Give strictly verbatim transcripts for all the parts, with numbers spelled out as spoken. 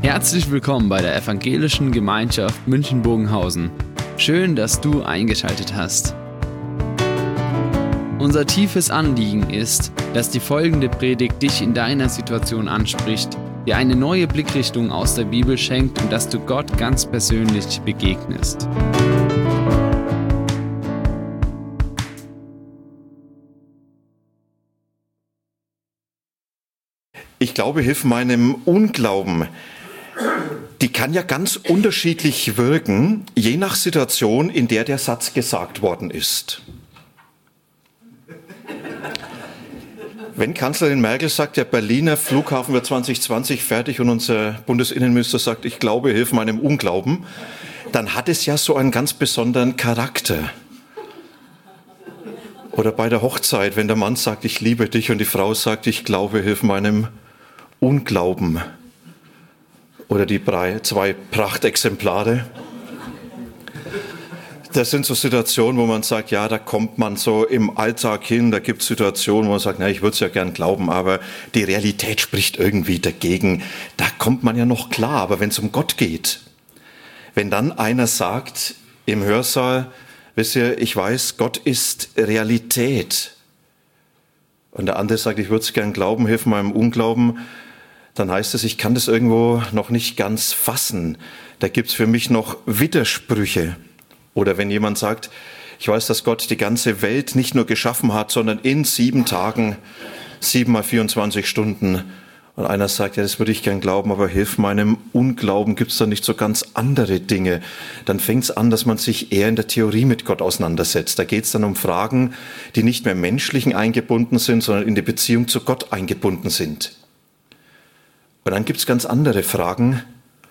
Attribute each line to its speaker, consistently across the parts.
Speaker 1: Herzlich willkommen bei der Evangelischen Gemeinschaft München-Bogenhausen. Schön, dass du eingeschaltet hast. Unser tiefes Anliegen ist, dass die folgende Predigt dich in deiner Situation anspricht, dir eine neue Blickrichtung aus der Bibel schenkt und dass du Gott ganz persönlich begegnest.
Speaker 2: Ich glaube, hilf meinem Unglauben. Die kann ja ganz unterschiedlich wirken, je nach Situation, in der der Satz gesagt worden ist. Wenn Kanzlerin Merkel sagt, der Berliner Flughafen wird zwanzig zwanzig fertig und unser Bundesinnenminister sagt, ich glaube, hilf meinem Unglauben, dann hat es ja so einen ganz besonderen Charakter. Oder bei der Hochzeit, wenn der Mann sagt, ich liebe dich und die Frau sagt, ich glaube, hilf meinem Unglauben. Oder die zwei Prachtexemplare. Das sind so Situationen, wo man sagt, ja, da kommt man so im Alltag hin, da gibt es Situationen, wo man sagt, na, ich würde es ja gern glauben, aber die Realität spricht irgendwie dagegen. Da kommt man ja noch klar, aber wenn es um Gott geht, wenn dann einer sagt im Hörsaal, wisst ihr, ich weiß, Gott ist Realität, und der andere sagt, ich würde es gern glauben, hilf meinem Unglauben, dann heißt es, ich kann das irgendwo noch nicht ganz fassen. Da gibt es für mich noch Widersprüche. Oder wenn jemand sagt, ich weiß, dass Gott die ganze Welt nicht nur geschaffen hat, sondern in sieben Tagen, sieben mal vierundzwanzig Stunden. Und einer sagt, ja, das würde ich gern glauben, aber hilf meinem Unglauben, gibt es da nicht so ganz andere Dinge? Dann fängt es an, dass man sich eher in der Theorie mit Gott auseinandersetzt. Da geht es dann um Fragen, die nicht mehr im Menschlichen eingebunden sind, sondern in die Beziehung zu Gott eingebunden sind. Und dann gibt es ganz andere Fragen,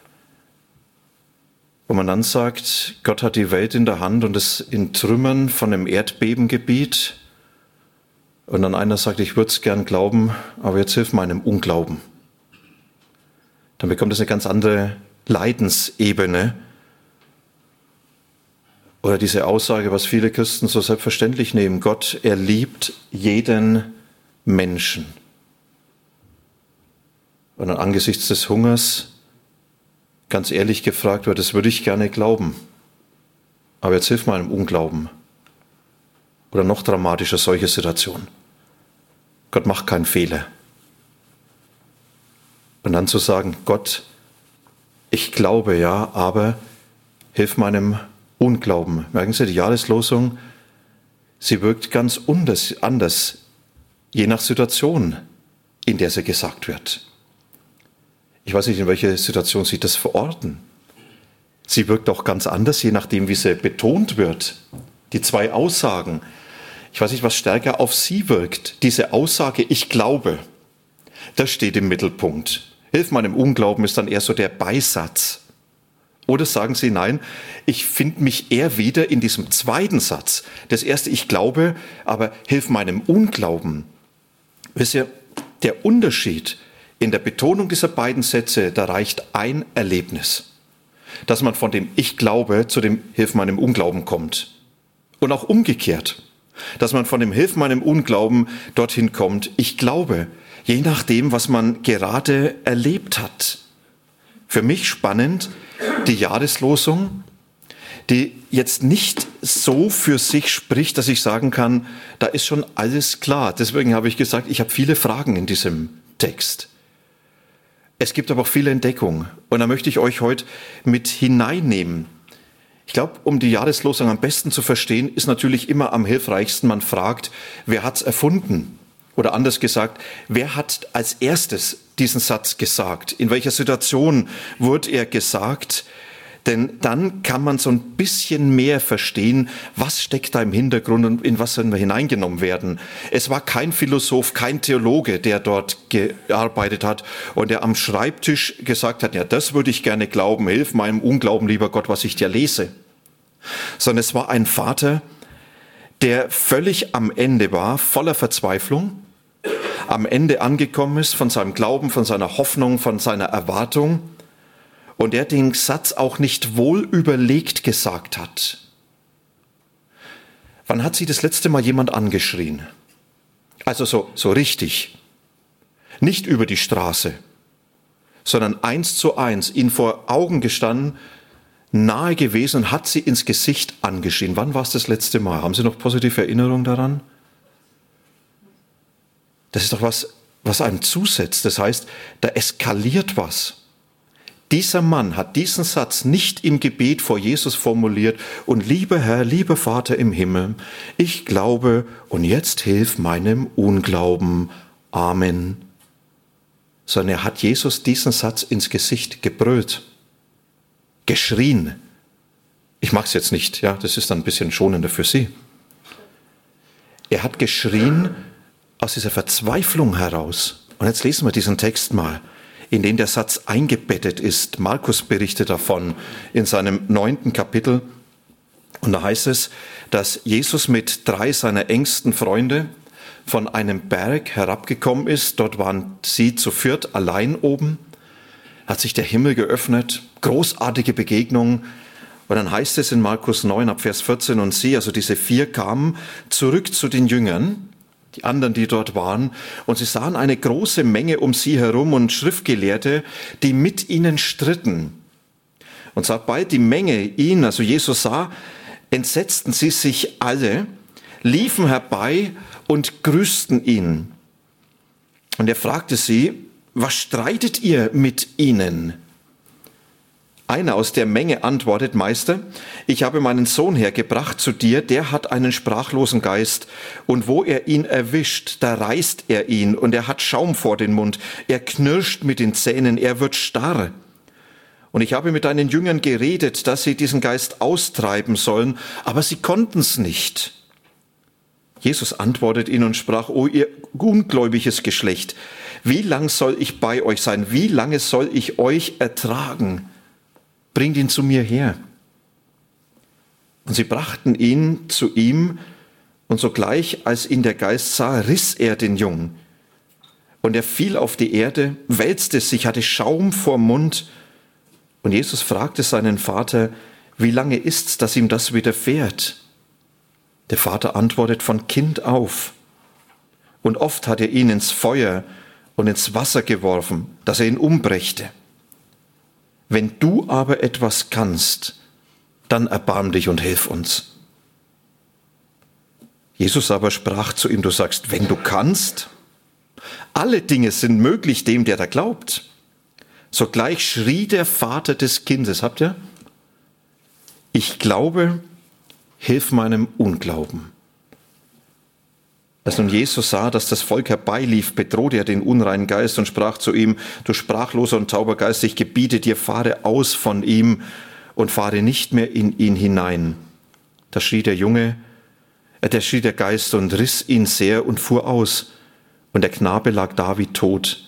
Speaker 2: wo man dann sagt, Gott hat die Welt in der Hand und ist in Trümmern von einem Erdbebengebiet. Und dann einer sagt, ich würde es gern glauben, aber jetzt hilf meinem Unglauben. Dann bekommt es eine ganz andere Leidensebene. Oder diese Aussage, was viele Christen so selbstverständlich nehmen, Gott, er liebt jeden Menschen. Und dann angesichts des Hungers ganz ehrlich gefragt wird, das würde ich gerne glauben. Aber jetzt hilf meinem Unglauben. Oder noch dramatischer, solche Situationen. Gott macht keinen Fehler. Und dann zu sagen, Gott, ich glaube ja, aber hilf meinem Unglauben. Merken Sie, die Jahreslosung, sie wirkt ganz anders, je nach Situation, in der sie gesagt wird. Ich weiß nicht, in welche Situation Sie das verorten. Sie wirkt auch ganz anders, je nachdem, wie sie betont wird. Die zwei Aussagen. Ich weiß nicht, was stärker auf Sie wirkt. Diese Aussage, ich glaube, das steht im Mittelpunkt. Hilf meinem Unglauben ist dann eher so der Beisatz. Oder sagen Sie, nein, ich finde mich eher wieder in diesem zweiten Satz. Das erste, ich glaube, aber hilf meinem Unglauben. Wisst ihr, der Unterschied in der Betonung dieser beiden Sätze, da reicht ein Erlebnis, dass man von dem Ich glaube zu dem Hilf meinem Unglauben kommt. Und auch umgekehrt, dass man von dem Hilf meinem Unglauben dorthin kommt, ich glaube, je nachdem, was man gerade erlebt hat. Für mich spannend, die Jahreslosung, die jetzt nicht so für sich spricht, dass ich sagen kann, da ist schon alles klar. Deswegen habe ich gesagt, ich habe viele Fragen in diesem Text. Es gibt aber auch viele Entdeckungen und da möchte ich euch heute mit hineinnehmen. Ich glaube, um die Jahreslosung am besten zu verstehen, ist natürlich immer am hilfreichsten, man fragt, wer hat's erfunden? Oder anders gesagt, wer hat als erstes diesen Satz gesagt? In welcher Situation wurde er gesagt? Denn dann kann man so ein bisschen mehr verstehen, was steckt da im Hintergrund und in was sollen wir hineingenommen werden. Es war kein Philosoph, kein Theologe, der dort gearbeitet hat und der am Schreibtisch gesagt hat, ja, das würde ich gerne glauben, hilf meinem Unglauben, lieber Gott, was ich dir lese. Sondern es war ein Vater, der völlig am Ende war, voller Verzweiflung, am Ende angekommen ist von seinem Glauben, von seiner Hoffnung, von seiner Erwartung, und er den Satz auch nicht wohl überlegt gesagt hat. Wann hat Sie das letzte Mal jemand angeschrien? Also so, so richtig. Nicht über die Straße, sondern eins zu eins, ihnen vor Augen gestanden, nahe gewesen und hat sie ins Gesicht angeschrien. Wann war es das letzte Mal? Haben Sie noch positive Erinnerungen daran? Das ist doch was, was einem zusetzt. Das heißt, da eskaliert was. Dieser Mann hat diesen Satz nicht im Gebet vor Jesus formuliert und lieber Herr, lieber Vater im Himmel, ich glaube und jetzt hilf meinem Unglauben. Amen. Sondern er hat Jesus diesen Satz ins Gesicht gebrüllt, geschrien. Ich mache es jetzt nicht, ja, das ist dann ein bisschen schonender für Sie. Er hat geschrien aus dieser Verzweiflung heraus. Und jetzt lesen wir diesen Text mal, in den der Satz eingebettet ist. Markus berichtet davon in seinem neunten Kapitel. Und da heißt es, dass Jesus mit drei seiner engsten Freunde von einem Berg herabgekommen ist. Dort waren sie zu viert allein oben. Hat sich der Himmel geöffnet. Großartige Begegnung. Und dann heißt es in Markus neun ab Vers vierzehn, und sie, also diese vier, kamen zurück zu den Jüngern, die anderen, die dort waren, und sie sahen eine große Menge um sie herum und Schriftgelehrte, die mit ihnen stritten. Und sobald die Menge ihn, also Jesus, sah, entsetzten sie sich alle, liefen herbei und grüßten ihn. Und er fragte sie, was streitet ihr mit ihnen? Einer aus der Menge antwortet, Meister, ich habe meinen Sohn hergebracht zu dir, der hat einen sprachlosen Geist, und wo er ihn erwischt, da reißt er ihn, und er hat Schaum vor den Mund, er knirscht mit den Zähnen, er wird starr. Und ich habe mit deinen Jüngern geredet, dass sie diesen Geist austreiben sollen, aber sie konnten es nicht. Jesus antwortet ihnen und sprach, o ihr ungläubiges Geschlecht, wie lang soll ich bei euch sein, wie lange soll ich euch ertragen? Bringt ihn zu mir her. Und sie brachten ihn zu ihm, und sogleich, als ihn der Geist sah, riss er den Jungen. Und er fiel auf die Erde, wälzte sich, hatte Schaum vorm Mund. Und Jesus fragte seinen Vater, wie lange ist's, dass ihm das widerfährt? Der Vater antwortet, von Kind auf. Und oft hat er ihn ins Feuer und ins Wasser geworfen, dass er ihn umbrächte. Wenn du aber etwas kannst, dann erbarm dich und hilf uns. Jesus aber sprach zu ihm, du sagst, wenn du kannst, alle Dinge sind möglich dem, der da glaubt. Sogleich schrie der Vater des Kindes, habt ihr? Ich glaube, hilf meinem Unglauben. Als nun Jesus sah, dass das Volk herbeilief, bedrohte er den unreinen Geist und sprach zu ihm, du sprachloser und tauber Geist, ich gebiete dir, fahre aus von ihm und fahre nicht mehr in ihn hinein. Da schrie der Junge, äh, da schrie der Geist und riss ihn sehr und fuhr aus. Und der Knabe lag da wie tot.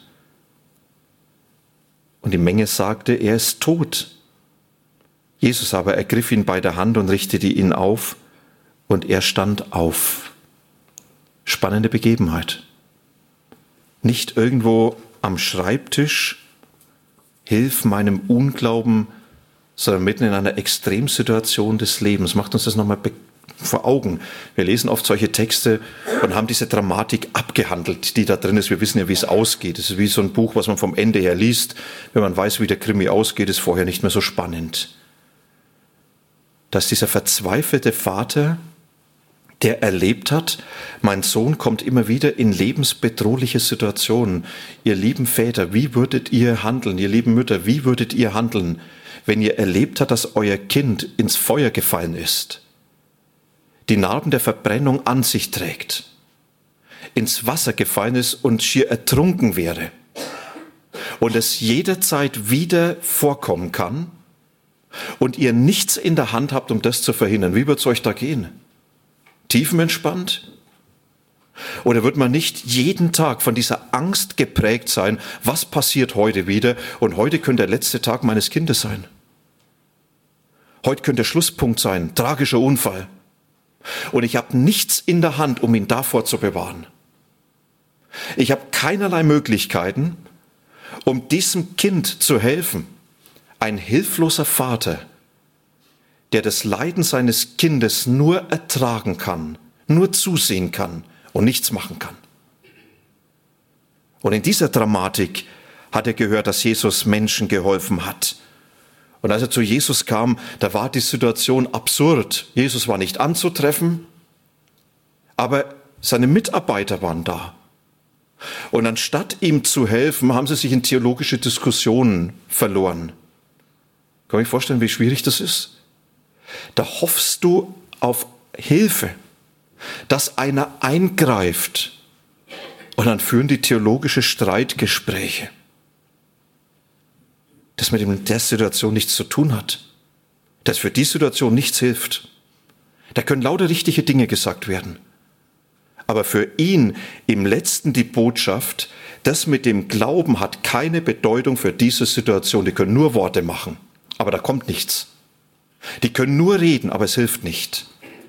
Speaker 2: Und die Menge sagte, er ist tot. Jesus aber ergriff ihn bei der Hand und richtete ihn auf, und er stand auf. Spannende Begebenheit. Nicht irgendwo am Schreibtisch, hilf meinem Unglauben, sondern mitten in einer Extremsituation des Lebens. Macht uns das nochmal vor Augen. Wir lesen oft solche Texte und haben diese Dramatik abgehandelt, die da drin ist. Wir wissen ja, wie es ausgeht. Es ist wie so ein Buch, was man vom Ende her liest. Wenn man weiß, wie der Krimi ausgeht, ist vorher nicht mehr so spannend. Dass dieser verzweifelte Vater, der erlebt hat, mein Sohn kommt immer wieder in lebensbedrohliche Situationen. Ihr lieben Väter, wie würdet ihr handeln? Ihr lieben Mütter, wie würdet ihr handeln, wenn ihr erlebt habt, dass euer Kind ins Feuer gefallen ist, die Narben der Verbrennung an sich trägt, ins Wasser gefallen ist und schier ertrunken wäre und es jederzeit wieder vorkommen kann und ihr nichts in der Hand habt, um das zu verhindern? Wie wird es euch da gehen? Tiefenentspannt? Oder wird man nicht jeden Tag von dieser Angst geprägt sein, was passiert heute wieder, und heute könnte der letzte Tag meines Kindes sein? Heute könnte der Schlusspunkt sein, tragischer Unfall. Und ich habe nichts in der Hand, um ihn davor zu bewahren. Ich habe keinerlei Möglichkeiten, um diesem Kind zu helfen. Ein hilfloser Vater, der das Leiden seines Kindes nur ertragen kann, nur zusehen kann und nichts machen kann. Und in dieser Dramatik hat er gehört, dass Jesus Menschen geholfen hat. Und als er zu Jesus kam, da war die Situation absurd. Jesus war nicht anzutreffen, aber seine Mitarbeiter waren da. Und anstatt ihm zu helfen, haben sie sich in theologische Diskussionen verloren. Kann ich mir vorstellen, wie schwierig das ist? Da hoffst du auf Hilfe, dass einer eingreift. Und dann führen die theologische Streitgespräche, das mit der Situation nichts zu tun hat, das für die Situation nichts hilft. Da können lauter richtige Dinge gesagt werden. Aber für ihn im Letzten die Botschaft, das mit dem Glauben hat keine Bedeutung für diese Situation. Die können nur Worte machen, aber da kommt nichts. Die können nur reden, aber es hilft nicht.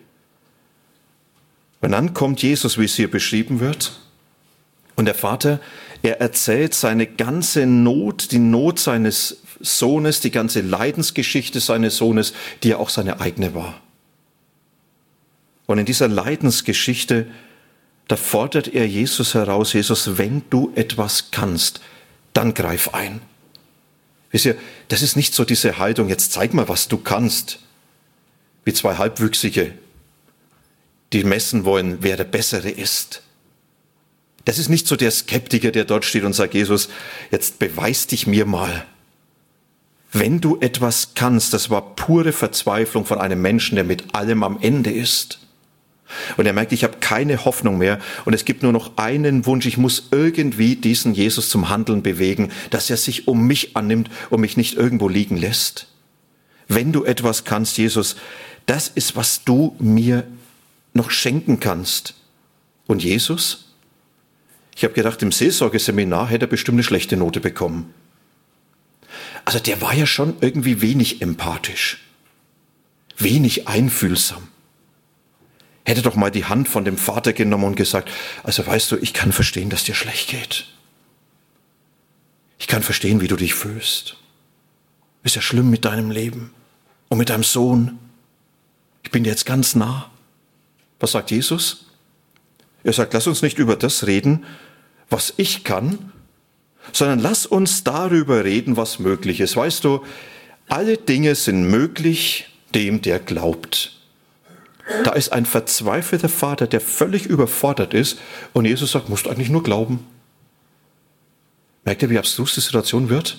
Speaker 2: Und dann kommt Jesus, wie es hier beschrieben wird, und der Vater, er erzählt seine ganze Not, die Not seines Sohnes, die ganze Leidensgeschichte seines Sohnes, die ja auch seine eigene war. Und in dieser Leidensgeschichte, da fordert er Jesus heraus: Jesus, wenn du etwas kannst, dann greif ein. Wisst ihr, das ist nicht so diese Haltung, jetzt zeig mal, was du kannst, wie zwei Halbwüchsige, die messen wollen, wer der Bessere ist. Das ist nicht so der Skeptiker, der dort steht und sagt: Jesus, jetzt beweis dich mir mal. Wenn du etwas kannst, das war pure Verzweiflung von einem Menschen, der mit allem am Ende ist. Und er merkt, ich habe keine Hoffnung mehr und es gibt nur noch einen Wunsch: ich muss irgendwie diesen Jesus zum Handeln bewegen, dass er sich um mich annimmt und mich nicht irgendwo liegen lässt. Wenn du etwas kannst, Jesus, das ist, was du mir noch schenken kannst. Und Jesus? Ich habe gedacht, im Seelsorgeseminar hätte er bestimmt eine schlechte Note bekommen. Also der war ja schon irgendwie wenig empathisch, wenig einfühlsam. Hätte doch mal die Hand von dem Vater genommen und gesagt: Also weißt du, ich kann verstehen, dass dir schlecht geht. Ich kann verstehen, wie du dich fühlst. Ist ja schlimm mit deinem Leben und mit deinem Sohn. Ich bin dir jetzt ganz nah. Was sagt Jesus? Er sagt: Lass uns nicht über das reden, was ich kann, sondern lass uns darüber reden, was möglich ist. Weißt du, alle Dinge sind möglich dem, der glaubt. Da ist ein verzweifelter Vater, der völlig überfordert ist, und Jesus sagt: Musst du eigentlich nur glauben. Merkt ihr, wie abstrus die Situation wird?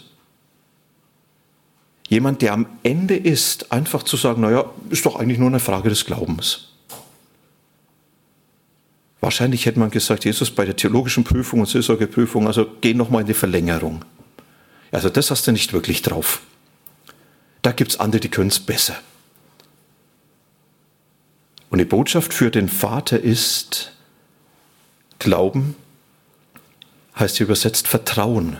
Speaker 2: Jemand, der am Ende ist, einfach zu sagen: Naja, ist doch eigentlich nur eine Frage des Glaubens. Wahrscheinlich hätte man gesagt: Jesus, bei der theologischen Prüfung und Seelsorgeprüfung, also geh nochmal in die Verlängerung. Also das hast du nicht wirklich drauf. Da gibt es andere, die können es besser. Und die Botschaft für den Vater ist: Glauben heißt hier übersetzt Vertrauen.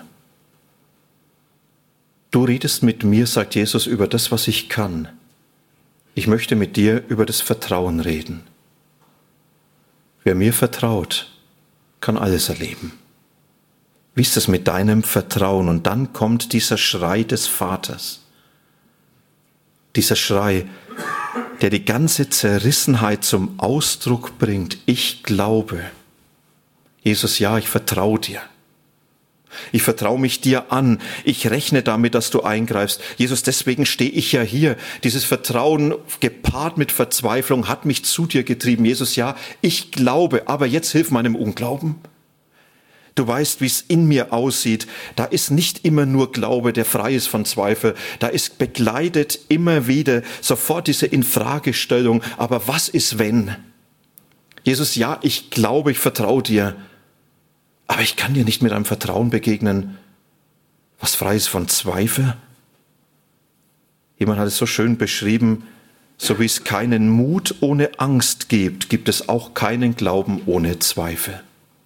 Speaker 2: Du redest mit mir, sagt Jesus, über das, was ich kann. Ich möchte mit dir über das Vertrauen reden. Wer mir vertraut, kann alles erleben. Wie ist es mit deinem Vertrauen? Und dann kommt dieser Schrei des Vaters. Dieser Schrei, der die ganze Zerrissenheit zum Ausdruck bringt. Ich glaube. Jesus, ja, ich vertraue dir. Ich vertraue mich dir an. Ich rechne damit, dass du eingreifst. Jesus, deswegen stehe ich ja hier. Dieses Vertrauen gepaart mit Verzweiflung hat mich zu dir getrieben. Jesus, ja, ich glaube, aber jetzt hilf meinem Unglauben. Du weißt, wie es in mir aussieht. Da ist nicht immer nur Glaube, der frei ist von Zweifel. Da ist begleitet immer wieder sofort diese Infragestellung. Aber was ist, wenn? Jesus, ja, ich glaube, ich vertraue dir. Aber ich kann dir nicht mit einem Vertrauen begegnen, was frei ist von Zweifel. Jemand hat es so schön beschrieben: So wie es keinen Mut ohne Angst gibt, gibt es auch keinen Glauben ohne Zweifel.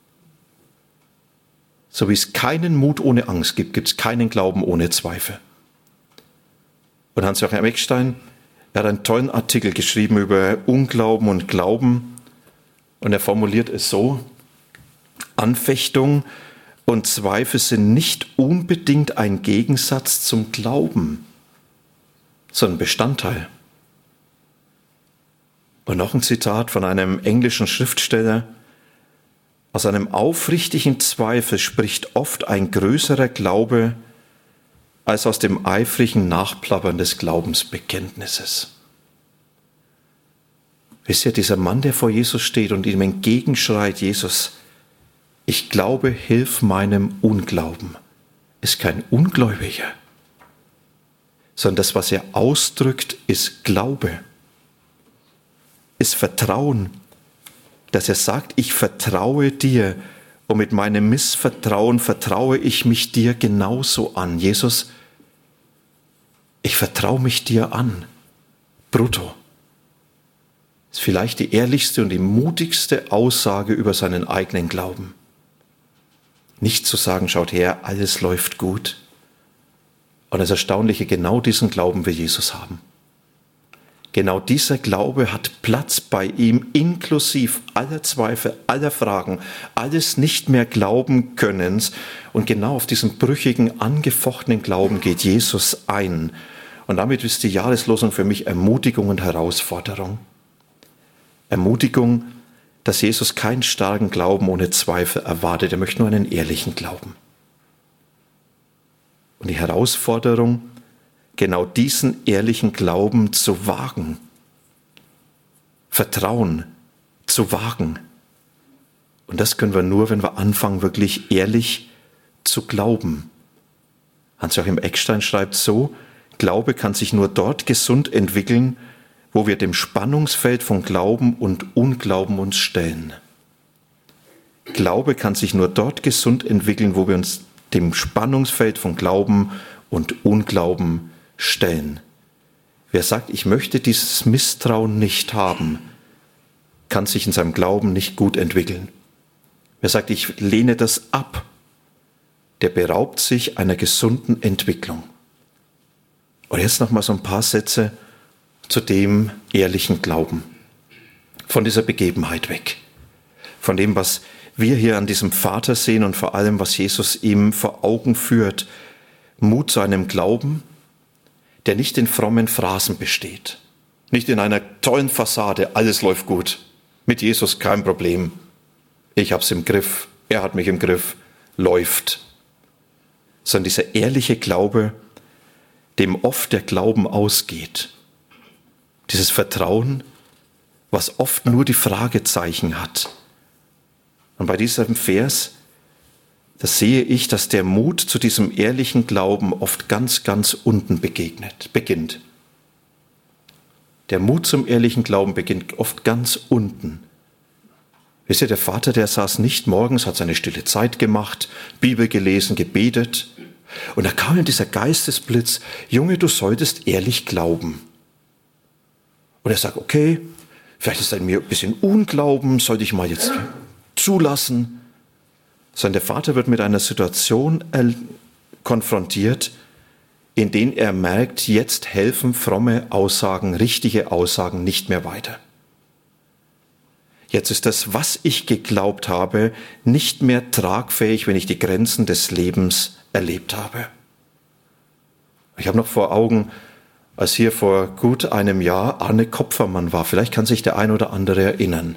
Speaker 2: So wie es keinen Mut ohne Angst gibt, gibt es keinen Glauben ohne Zweifel. Und Hans-Joachim Eckstein, er hat einen tollen Artikel geschrieben über Unglauben und Glauben. Und er formuliert es so: Anfechtung und Zweifel sind nicht unbedingt ein Gegensatz zum Glauben, sondern Bestandteil. Und noch ein Zitat von einem englischen Schriftsteller: Aus einem aufrichtigen Zweifel spricht oft ein größerer Glaube als aus dem eifrigen Nachplappern des Glaubensbekenntnisses. Wisst ihr, dieser Mann, der vor Jesus steht und ihm entgegenschreit, Jesus, ich glaube, hilf meinem Unglauben, ist kein Ungläubiger, sondern das, was er ausdrückt, ist Glaube, ist Vertrauen, dass er sagt, ich vertraue dir und mit meinem Missvertrauen vertraue ich mich dir genauso an. Jesus, ich vertraue mich dir an, brutto. Das ist vielleicht die ehrlichste und die mutigste Aussage über seinen eigenen Glauben. Nicht zu sagen, schaut her, alles läuft gut. Und das Erstaunliche, genau diesen Glauben will Jesus haben. Genau dieser Glaube hat Platz bei ihm, inklusive aller Zweifel, aller Fragen, alles nicht mehr glauben Könnens. Und genau auf diesen brüchigen, angefochtenen Glauben geht Jesus ein. Und damit ist die Jahreslosung für mich Ermutigung und Herausforderung. Ermutigung, dass Jesus keinen starken Glauben ohne Zweifel erwartet. Er möchte nur einen ehrlichen Glauben. Und die Herausforderung, genau diesen ehrlichen Glauben zu wagen. Vertrauen zu wagen. Und das können wir nur, wenn wir anfangen, wirklich ehrlich zu glauben. Hans-Joachim Eckstein schreibt so, Glaube kann sich nur dort gesund entwickeln, wo wir dem Spannungsfeld von Glauben und Unglauben uns stellen. Glaube kann sich nur dort gesund entwickeln, wo wir uns dem Spannungsfeld von Glauben und Unglauben stellen. Wer sagt, ich möchte dieses Misstrauen nicht haben, kann sich in seinem Glauben nicht gut entwickeln. Wer sagt, ich lehne das ab, der beraubt sich einer gesunden Entwicklung. Und jetzt noch mal so ein paar Sätze zu dem ehrlichen Glauben. Von dieser Begebenheit weg. Von dem, was wir hier an diesem Vater sehen und vor allem, was Jesus ihm vor Augen führt. Mut zu einem Glauben, der nicht in frommen Phrasen besteht. Nicht in einer tollen Fassade, alles läuft gut. Mit Jesus kein Problem. Ich hab's im Griff, er hat mich im Griff, läuft. Sondern dieser ehrliche Glaube, dem oft der Glauben ausgeht. Dieses Vertrauen, was oft nur die Fragezeichen hat. Und bei diesem Vers, da sehe ich, dass der Mut zu diesem ehrlichen Glauben oft ganz, ganz unten begegnet, beginnt. Der Mut zum ehrlichen Glauben beginnt oft ganz unten. Wisst ihr, der Vater, der saß nicht morgens, hat seine stille Zeit gemacht, Bibel gelesen, gebetet. Und da kam ihm dieser Geistesblitz, Junge, du solltest ehrlich glauben. Und er sagt, okay, vielleicht ist da in mir ein bisschen Unglauben, sollte ich mal jetzt zulassen. Sondern der Vater wird mit einer Situation konfrontiert, in der er merkt, jetzt helfen fromme Aussagen, richtige Aussagen nicht mehr weiter. Jetzt ist das, was ich geglaubt habe, nicht mehr tragfähig, wenn ich die Grenzen des Lebens erlebt habe. Ich habe noch vor Augen, als hier vor gut einem Jahr Arne Kopfermann war, vielleicht kann sich der ein oder andere erinnern,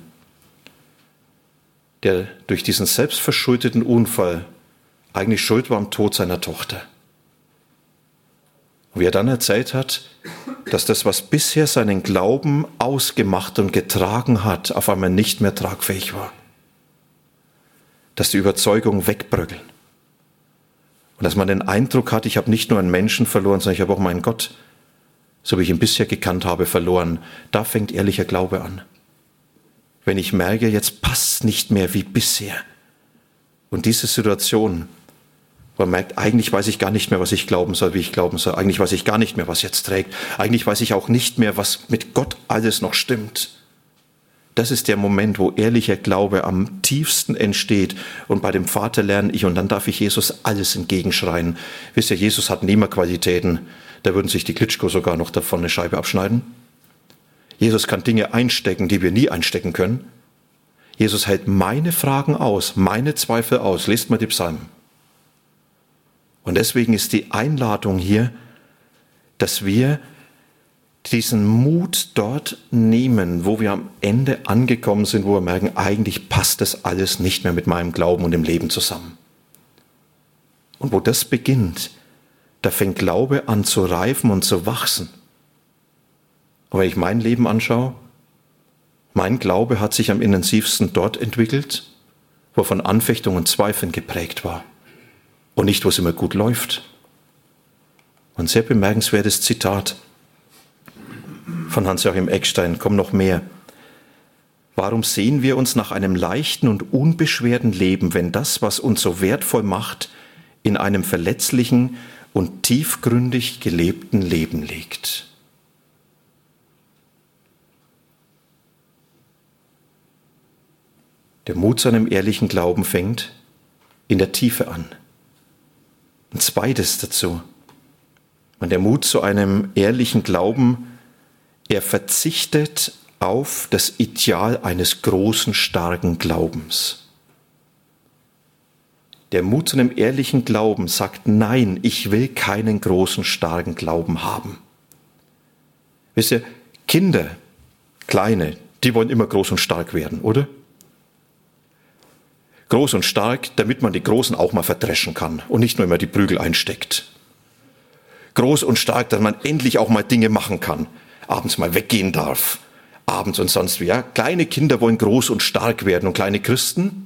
Speaker 2: der durch diesen selbstverschuldeten Unfall eigentlich schuld war am Tod seiner Tochter. Und wie er dann erzählt hat, dass das, was bisher seinen Glauben ausgemacht und getragen hat, auf einmal nicht mehr tragfähig war. Dass die Überzeugungen wegbröckeln. Und dass man den Eindruck hat, ich habe nicht nur einen Menschen verloren, sondern ich habe auch meinen Gott, so wie ich ihn bisher gekannt habe, verloren. Da fängt ehrlicher Glaube an. Wenn ich merke, jetzt passt es nicht mehr wie bisher. Und diese Situation, wo man merkt, eigentlich weiß ich gar nicht mehr, was ich glauben soll, wie ich glauben soll. Eigentlich weiß ich gar nicht mehr, was jetzt trägt. Eigentlich weiß ich auch nicht mehr, was mit Gott alles noch stimmt. Das ist der Moment, wo ehrlicher Glaube am tiefsten entsteht. Und bei dem Vater lerne ich, und dann darf ich Jesus alles entgegenschreien. Wisst ihr, Jesus hat Nehmerqualitäten. Da würden sich die Klitschko sogar noch davon eine Scheibe abschneiden. Jesus kann Dinge einstecken, die wir nie einstecken können. Jesus hält meine Fragen aus, meine Zweifel aus. Lest mal die Psalmen. Und deswegen ist die Einladung hier, dass wir diesen Mut dort nehmen, wo wir am Ende angekommen sind, wo wir merken, eigentlich passt das alles nicht mehr mit meinem Glauben und dem Leben zusammen. Und wo das beginnt, da fängt Glaube an zu reifen und zu wachsen. Und wenn ich mein Leben anschaue, mein Glaube hat sich am intensivsten dort entwickelt, wo er von Anfechtungen und Zweifeln geprägt war und nicht, wo es immer gut läuft. Und sehr bemerkenswertes Zitat von Hans-Joachim Eckstein, kommt noch mehr. Warum sehen wir uns nach einem leichten und unbeschwerten Leben, wenn das, was uns so wertvoll macht, in einem verletzlichen und tiefgründig gelebten Leben liegt? Der Mut zu einem ehrlichen Glauben fängt in der Tiefe an. Ein zweites dazu. Und der Mut zu einem ehrlichen Glauben, er verzichtet auf das Ideal eines großen, starken Glaubens. Der Mut zu einem ehrlichen Glauben sagt, nein, ich will keinen großen, starken Glauben haben. Wisst ihr, Kinder, Kleine, die wollen immer groß und stark werden, oder? Groß und stark, damit man die Großen auch mal verdreschen kann und nicht nur immer die Prügel einsteckt. Groß und stark, dass man endlich auch mal Dinge machen kann, abends mal weggehen darf, abends und sonst wie. Ja? Kleine Kinder wollen groß und stark werden und kleine Christen,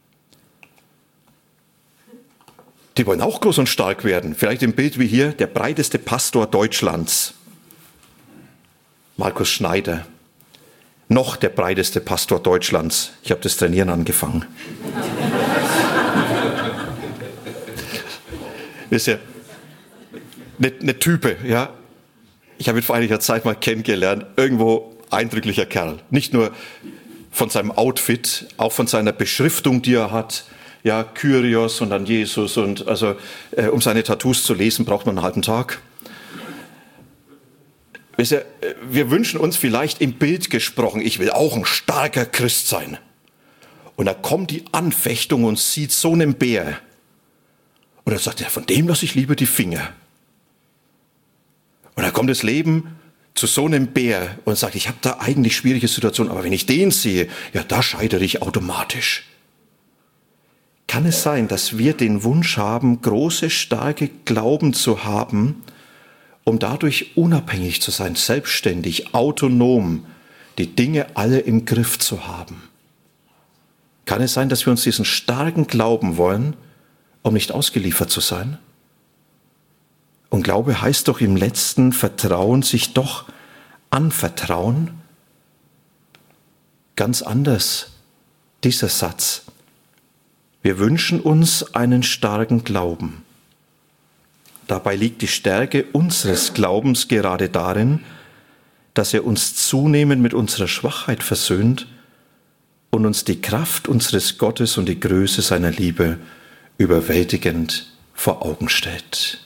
Speaker 2: die wollen auch groß und stark werden. Vielleicht im Bild wie hier, der breiteste Pastor Deutschlands, Markus Schneider. Noch der breiteste Pastor Deutschlands. Ich habe das Trainieren angefangen. Wisst ihr, eine, eine Type, ja. Ich habe ihn vor einiger Zeit mal kennengelernt. Irgendwo eindrücklicher Kerl. Nicht nur von seinem Outfit, auch von seiner Beschriftung, die er hat. Ja, Kyrios und dann Jesus. Und also, äh, um seine Tattoos zu lesen, braucht man einen halben Tag. Wisst ihr, wir wünschen uns vielleicht im Bild gesprochen, ich will auch ein starker Christ sein. Und da kommt die Anfechtung und sieht so einen Bär. Und dann sagt er, von dem lasse ich lieber die Finger. Und dann kommt das Leben zu so einem Bär und sagt, ich habe da eigentlich schwierige Situationen, aber wenn ich den sehe, ja, da scheitere ich automatisch. Kann es sein, dass wir den Wunsch haben, große, starke Glauben zu haben, um dadurch unabhängig zu sein, selbstständig, autonom, die Dinge alle im Griff zu haben? Kann es sein, dass wir uns diesen starken Glauben wollen, um nicht ausgeliefert zu sein? Und Glaube heißt doch im letzten Vertrauen, sich doch anvertrauen. Ganz anders, dieser Satz. Wir wünschen uns einen starken Glauben. Dabei liegt die Stärke unseres Glaubens gerade darin, dass er uns zunehmend mit unserer Schwachheit versöhnt und uns die Kraft unseres Gottes und die Größe seiner Liebe überwältigend vor Augen stellt.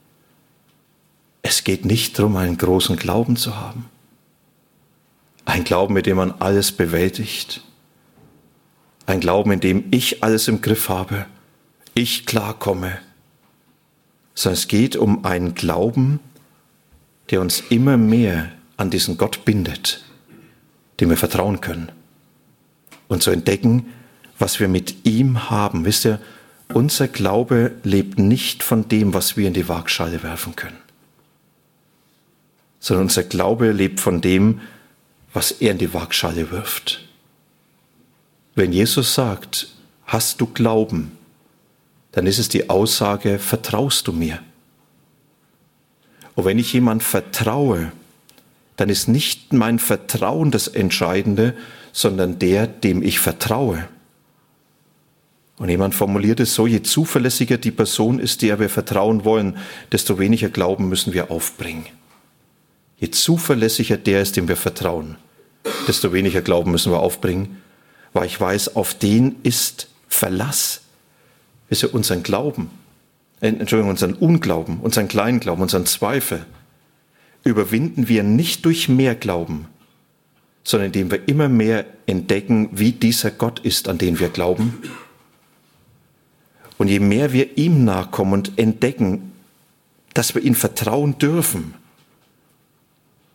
Speaker 2: Es geht nicht darum, einen großen Glauben zu haben. Ein Glauben, mit dem man alles bewältigt. Ein Glauben, in dem ich alles im Griff habe, ich klarkomme. Sondern es geht um einen Glauben, der uns immer mehr an diesen Gott bindet, dem wir vertrauen können. Und zu entdecken, was wir mit ihm haben. Wisst ihr, unser Glaube lebt nicht von dem, was wir in die Waagschale werfen können. Sondern unser Glaube lebt von dem, was er in die Waagschale wirft. Wenn Jesus sagt, hast du Glauben, dann ist es die Aussage, vertraust du mir? Und wenn ich jemand vertraue, dann ist nicht mein Vertrauen das Entscheidende, sondern der, dem ich vertraue. Und jemand formuliert es so, je zuverlässiger die Person ist, der wir vertrauen wollen, desto weniger Glauben müssen wir aufbringen. Je zuverlässiger der ist, dem wir vertrauen, desto weniger Glauben müssen wir aufbringen, weil ich weiß, auf den ist Verlass. Wisst ihr, unseren Glauben, Entschuldigung, unseren Unglauben, unseren Kleinglauben, unseren Zweifel überwinden wir nicht durch mehr Glauben, sondern indem wir immer mehr entdecken, wie dieser Gott ist, an den wir glauben. Und je mehr wir ihm nachkommen und entdecken, dass wir ihm vertrauen dürfen,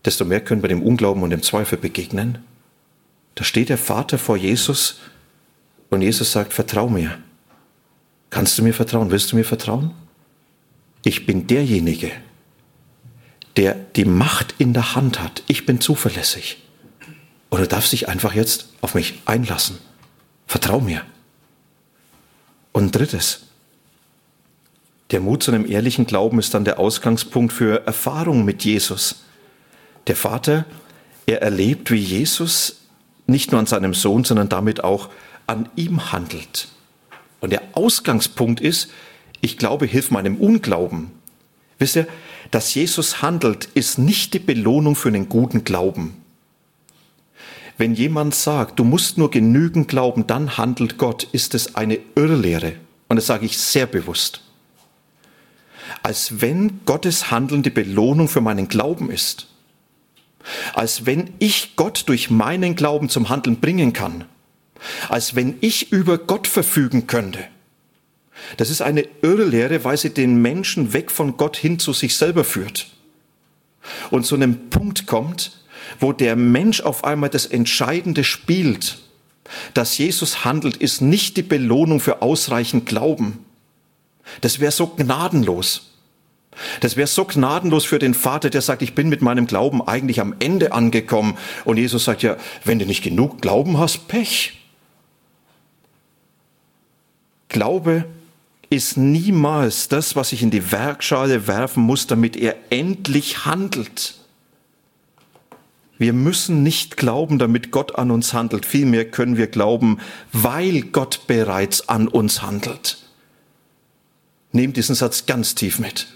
Speaker 2: desto mehr können wir dem Unglauben und dem Zweifel begegnen. Da steht der Vater vor Jesus und Jesus sagt, vertrau mir. Kannst du mir vertrauen? Willst du mir vertrauen? Ich bin derjenige, der die Macht in der Hand hat. Ich bin zuverlässig. Und du darfst dich einfach jetzt auf mich einlassen. Vertrau mir. Und drittes, der Mut zu einem ehrlichen Glauben ist dann der Ausgangspunkt für Erfahrung mit Jesus. Der Vater, er erlebt, wie Jesus nicht nur an seinem Sohn, sondern damit auch an ihm handelt. Und der Ausgangspunkt ist, ich glaube, hilf meinem Unglauben. Wisst ihr, dass Jesus handelt, ist nicht die Belohnung für einen guten Glauben. Wenn jemand sagt, du musst nur genügend glauben, dann handelt Gott, ist es eine Irrlehre. Und das sage ich sehr bewusst. Als wenn Gottes Handeln die Belohnung für meinen Glauben ist. Als wenn ich Gott durch meinen Glauben zum Handeln bringen kann. Als wenn ich über Gott verfügen könnte. Das ist eine Irrlehre, weil sie den Menschen weg von Gott hin zu sich selber führt. Und zu einem Punkt kommt, wo der Mensch auf einmal das Entscheidende spielt. Dass Jesus handelt, ist nicht die Belohnung für ausreichend Glauben. Das wäre so gnadenlos. Das wäre so gnadenlos für den Vater, der sagt, ich bin mit meinem Glauben eigentlich am Ende angekommen. Und Jesus sagt ja, wenn du nicht genug Glauben hast, Pech. Glaube ist niemals das, was ich in die Werkschale werfen muss, damit er endlich handelt. Wir müssen nicht glauben, damit Gott an uns handelt. Vielmehr können wir glauben, weil Gott bereits an uns handelt. Nehmt diesen Satz ganz tief mit.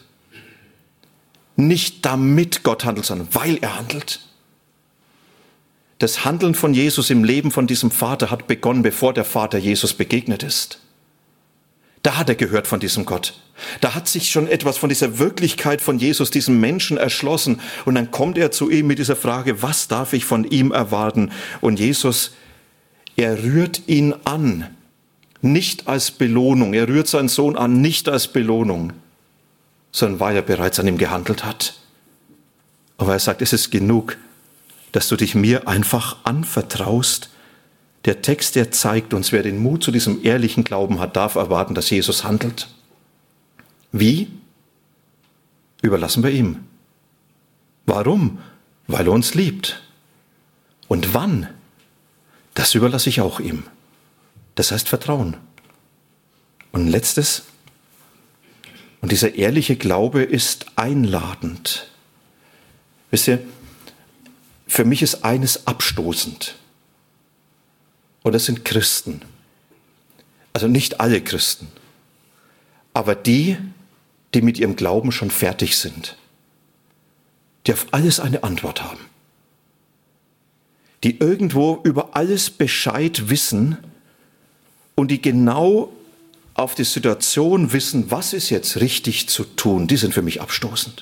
Speaker 2: Nicht damit Gott handelt, sondern weil er handelt. Das Handeln von Jesus im Leben von diesem Vater hat begonnen, bevor der Vater Jesus begegnet ist. Da hat er gehört von diesem Gott. Da hat sich schon etwas von dieser Wirklichkeit von Jesus, diesem Menschen erschlossen. Und dann kommt er zu ihm mit dieser Frage, was darf ich von ihm erwarten? Und Jesus, er rührt ihn an, nicht als Belohnung. Er rührt seinen Sohn an, nicht als Belohnung, sondern weil er bereits an ihm gehandelt hat. Und weil er sagt, es ist genug, dass du dich mir einfach anvertraust. Der Text, der zeigt uns, wer den Mut zu diesem ehrlichen Glauben hat, darf erwarten, dass Jesus handelt. Wie? Überlassen wir ihm. Warum? Weil er uns liebt. Und wann? Das überlasse ich auch ihm. Das heißt Vertrauen. Und letztes, und dieser ehrliche Glaube ist einladend. Wisst ihr, für mich ist eines abstoßend. Und das sind Christen. Also nicht alle Christen, aber die, die mit ihrem Glauben schon fertig sind, die auf alles eine Antwort haben, die irgendwo über alles Bescheid wissen und die genau auf die Situation wissen, was ist jetzt richtig zu tun, die sind für mich abstoßend.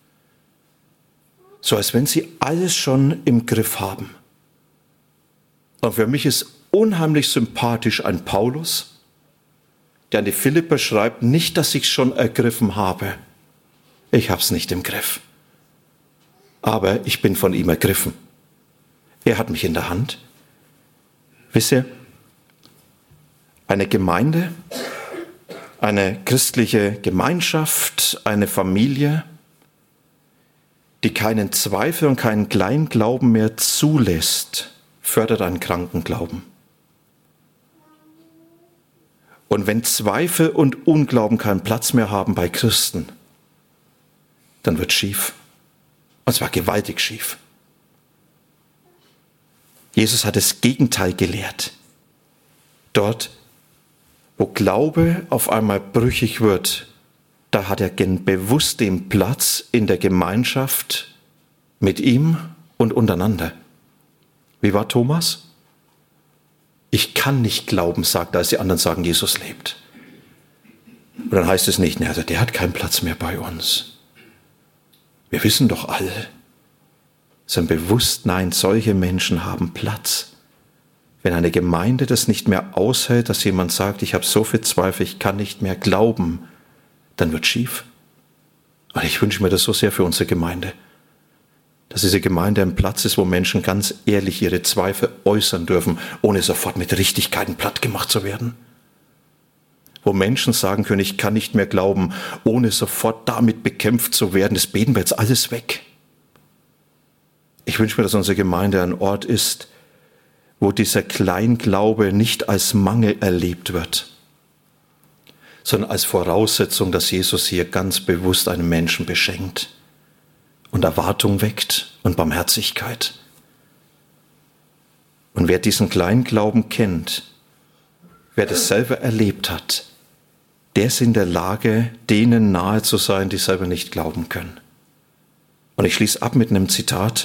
Speaker 2: So als wenn sie alles schon im Griff haben. Und für mich ist unheimlich sympathisch ein Paulus, der an die Philipper schreibt, nicht, dass ich schon ergriffen habe. Ich habe es nicht im Griff. Aber ich bin von ihm ergriffen. Er hat mich in der Hand. Wisst ihr, eine Gemeinde, eine christliche Gemeinschaft, eine Familie, die keinen Zweifel und keinen Kleinglauben mehr zulässt, fördert einen kranken Glauben. Und wenn Zweifel und Unglauben keinen Platz mehr haben bei Christen, dann wird schief. Und zwar gewaltig schief. Jesus hat das Gegenteil gelehrt. Dort, wo Glaube auf einmal brüchig wird, da hat er bewusst den Platz in der Gemeinschaft mit ihm und untereinander. Wie war Thomas? Ich kann nicht glauben, sagt er, als die anderen sagen, Jesus lebt. Und dann heißt es nicht, also der hat keinen Platz mehr bei uns. Wir wissen doch alle, sein Bewusstsein, solche Menschen haben Platz. Wenn eine Gemeinde das nicht mehr aushält, dass jemand sagt, ich habe so viel Zweifel, ich kann nicht mehr glauben, dann wird schief. Und ich wünsche mir das so sehr für unsere Gemeinde. dass diese Gemeinde ein Platz ist, wo Menschen ganz ehrlich ihre Zweifel äußern dürfen, ohne sofort mit Richtigkeiten plattgemacht zu werden. Wo Menschen sagen können, ich kann nicht mehr glauben, ohne sofort damit bekämpft zu werden, das beten wir jetzt alles weg. Ich wünsche mir, dass unsere Gemeinde ein Ort ist, wo dieser Kleinglaube nicht als Mangel erlebt wird, sondern als Voraussetzung, dass Jesus hier ganz bewusst einen Menschen beschenkt und Erwartung weckt und Barmherzigkeit. Und wer diesen Kleinglauben kennt, wer das selber erlebt hat, der ist in der Lage, denen nahe zu sein, die selber nicht glauben können. Und ich schließe ab mit einem Zitat,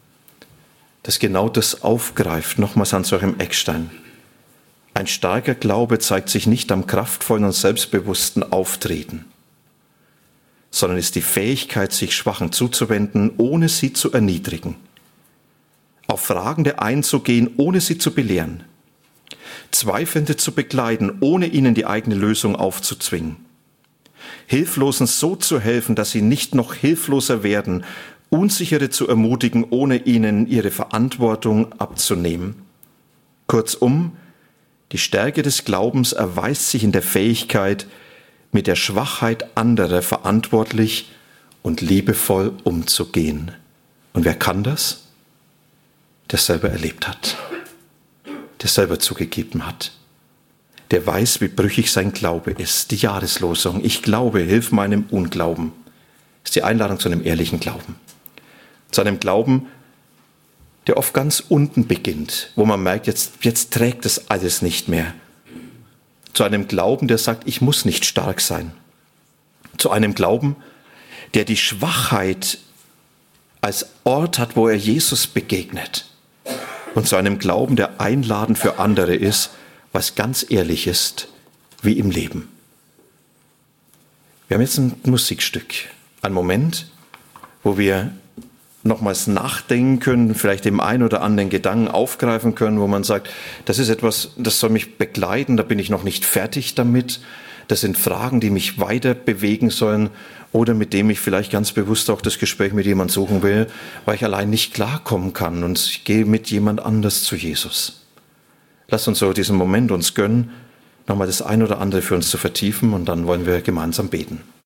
Speaker 2: das genau das aufgreift, nochmals Hans-Joachim Eckstein. Ein starker Glaube zeigt sich nicht am kraftvollen und selbstbewussten Auftreten, sondern ist die Fähigkeit, sich Schwachen zuzuwenden, ohne sie zu erniedrigen, auf Fragende einzugehen, ohne sie zu belehren, Zweifelnde zu begleiten, ohne ihnen die eigene Lösung aufzuzwingen, Hilflosen so zu helfen, dass sie nicht noch hilfloser werden, Unsichere zu ermutigen, ohne ihnen ihre Verantwortung abzunehmen. Kurzum, die Stärke des Glaubens erweist sich in der Fähigkeit, mit der Schwachheit anderer verantwortlich und liebevoll umzugehen. Und wer kann das? Der selber erlebt hat, der selber zugegeben hat, der weiß, wie brüchig sein Glaube ist. Die Jahreslosung, ich glaube, hilf meinem Unglauben, ist die Einladung zu einem ehrlichen Glauben. Zu einem Glauben, der oft ganz unten beginnt, wo man merkt, jetzt, jetzt trägt es alles nicht mehr. Zu einem Glauben, der sagt, ich muss nicht stark sein. Zu einem Glauben, der die Schwachheit als Ort hat, wo er Jesus begegnet. Und zu einem Glauben, der einladend für andere ist, was ganz ehrlich ist, wie im Leben. Wir haben jetzt ein Musikstück, einen Moment, wo wir nochmals nachdenken können, vielleicht dem einen oder anderen Gedanken aufgreifen können, wo man sagt, das ist etwas, das soll mich begleiten, da bin ich noch nicht fertig damit. Das sind Fragen, die mich weiter bewegen sollen oder mit dem ich vielleicht ganz bewusst auch das Gespräch mit jemandem suchen will, weil ich allein nicht klarkommen kann und ich gehe mit jemand anders zu Jesus. Lasst uns so diesen Moment uns gönnen, nochmal das ein oder andere für uns zu vertiefen und dann wollen wir gemeinsam beten.